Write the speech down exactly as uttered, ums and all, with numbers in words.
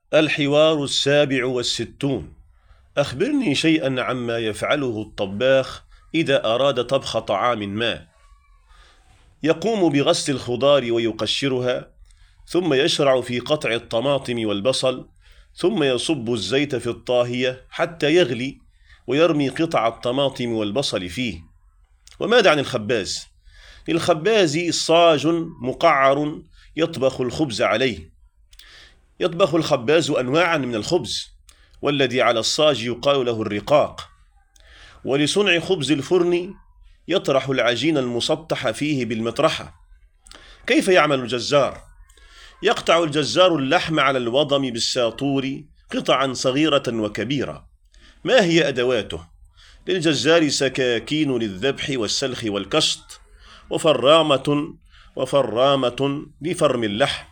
الحوار السابع والستون. أخبرني شيئا عما يفعله الطباخ إذا أراد طبخ طعام ما. يقوم بغسل الخضار ويقشرها، ثم يشرع في قطع الطماطم والبصل، ثم يصب الزيت في الطاهية حتى يغلي، ويرمي قطع الطماطم والبصل فيه. وماذا عن الخباز؟ للخباز صاج مقعر يطبخ الخبز عليه. يطبخ الخباز أنواعا من الخبز، والذي على الصاج يقال له الرقاق. ولصنع خبز الفرن يطرح العجين المسطح فيه بالمطرحة. كيف يعمل الجزار؟ يقطع الجزار اللحم على الوضم بالساطور قطعا صغيرة وكبيرة. ما هي أدواته؟ للجزار سكاكين للذبح والسلخ والكشط، وفرامة وفرامة لفرم اللحم.